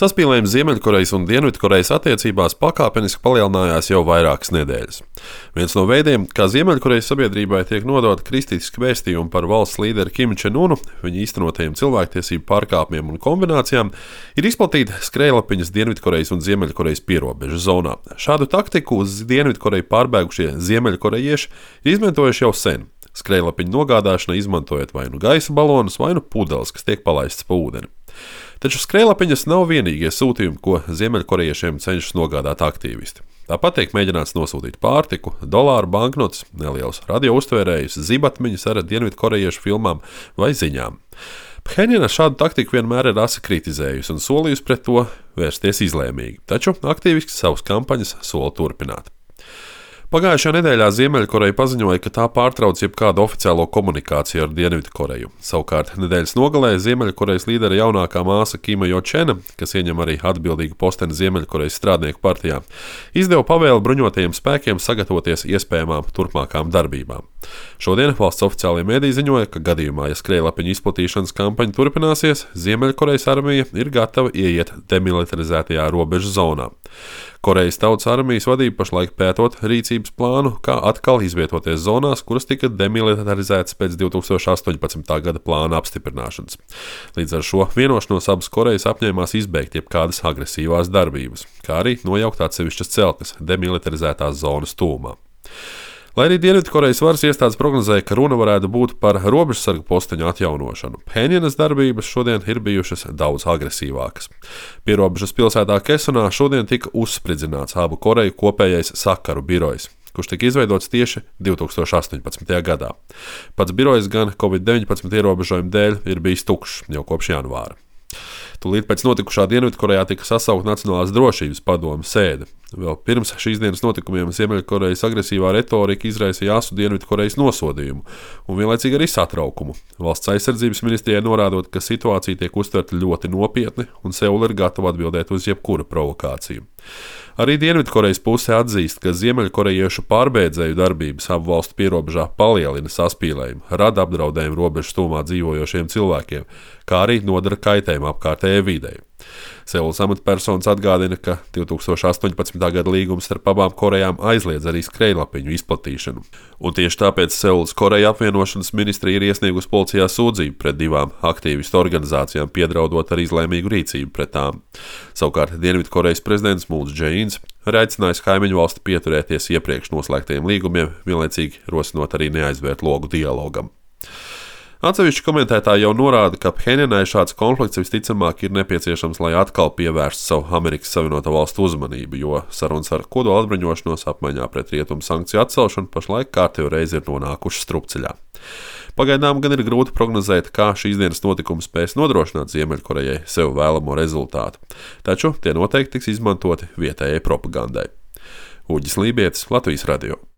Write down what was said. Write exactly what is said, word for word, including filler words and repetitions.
Saspīlējumi Ziemeļkorejas un Dienvidkorejas attiecībās pakāpeniski palielinājās jau vairākas nedēļas. Viens no veidiem, kā Ziemeļkorejas sabiedrībai tiek nodota kristiski vēstījumi par valsts līderi Kimu Čen-unu, viņa īstenotajiem cilvēktiesību pārkāpumiem un kombinācijām, ir izplatīta skrejlapiņas Dienvidkorejas un Ziemeļkorejas pierobežas zonā. Šādu taktiku uz Dienvidkoreju pārbēgušie ziemeļkorejieši ir izmantojuši jau sen. Skrejlapiņu nogādāšanai izmantojot vai nu gaisa balonus, vai nu pudeles, kas tiek palaistas pa ūdeni. Taču skrejlapiņas nav vienīgie sūtījumi, ko ziemeļkorejiešiem cenšas nogādāt aktīvisti. Tāpat tiek mēģināts nosūtīt pārtiku, dolāru banknotes, nelielus radiouztvērējus, zibatmiņas ar dienvidkorejiešu filmām vai ziņām. Phenjana šādu taktiku vienmēr ir asi kritizējusi un solījusi pret to vērsties izlēmīgi, taču aktīvisti savas kampaņas sola turpināt. Pagājušajā nedēļā Ziemeļkoreja paziņoja, ka tā pārtrauc jebkādu oficiālo komunikāciju ar Dienvidkoreju. Savukārt nedēļas nogalē Ziemeļkorejas līdera jaunākā māsa Kima Jo-čena, kas ieņem arī atbildīgu posteni Ziemeļkorejas strādnieku partijā, izdeva pavēli bruņotajiem spēkiem sagatavoties iespējamām turpmākām darbībām. Šodien valsts oficiālie mediji ziņoja, ka gadījumā, ja skrejlapiņu izplatīšanas kampaņa turpināsies, Ziemeļkorejas armija ir gatava ieiet demilitarizētajā robežas zonā. Korejas Tautas armijas vadība pašlaik pētot rīcības plānu, kā atkal izvietoties zonās, kuras tika demilitarizētas pēc divi tūkstoši astoņpadsmitā gada plāna apstiprināšanas. Līdz ar šo vienošanos abas Korejas apņēmās izbeigt jebkādas agresīvās darbības, kā arī nojaukt atsevišķas celtnes demilitarizētās zonas tūmā. Lai arī Dienvidkorejas varas iestādes prognozēja, ka runa varētu būt par robežsargu posteņu atjaunošanu, Phenjanas darbības šodien ir bijušas daudz agresīvākas. Pierobežas pilsētā Kesonā šodien tika uzspridzināts abu Koreju kopējais sakaru birojs, kurš tika izveidots tieši divi tūkstoši astoņpadsmitajā gadā. Pats birojs gan covid deviņpadsmit ierobežojumu dēļ ir bijis tukšs jau kopš janvāra. Tūlīt pēc notikušā Dienvidkorejā tika sasaukta Nacionālās drošības padomes sēde. Vēl pirms šīs dienas notikumiem Ziemeļkorejas agresīvā retorika izraisīja asu Dienvidkorejas nosodījumu un vienlaicīgi arī satraukumu. Valsts aizsardzības ministrijai norādot, ka situācija tiek uztverta ļoti nopietni un Seula ir gatava atbildēt uz jebkuru provokāciju. Arī Dienvidkorejas puse atzīst, ka ziemeļkorejiešu pārbēdzēju darbības abu valstu pierobežā palielina saspīlējumu, rada apdraudējumu robežas tūmā dzīvojošiem cilvēkiem, kā arī nodara kaitējumu apkārtējai videi. Seulas amatpersonas atgādina, ka divi tūkstoši astoņpadsmitā gada līgums starp abām Korejām aizliedz arī skrejlapiņu izplatīšanu. Un tieši tāpēc Seulas Koreja apvienošanas ministrija ir iesniegusi policijā sūdzību pret divām aktīvistu organizācijām, piedraudot ar izlēmīgu rīcību pret tām. Savukārt Dienvidkorejas prezidents Mūns Džeīns ir aicinājis kaimiņu valsti pieturēties iepriekš noslēgtajiem līgumiem, vienlaicīgi rosinot arī neaizvērt logu dialogam. Atsevišķi komentētāji jau norāda, ka Phenjanai šāds konflikts visticamāk ir nepieciešams, lai atkal pievērstu savu Amerikas Savienoto Valstu uzmanību, jo sarunas ar kodola atbruņošanos apmaiņā pret rietumu sankciju atcelšanu pašlaik kārtējo reizi ir nonākuši strupceļā. Pagaidām gan ir grūti prognozēt, kā šīs dienas notikums spēs nodrošināt Ziemeļkorejai sev vēlamo rezultātu, taču tie noteikti tiks izmantoti vietējai propagandai. Uģis Lībietis, Latvijas radio.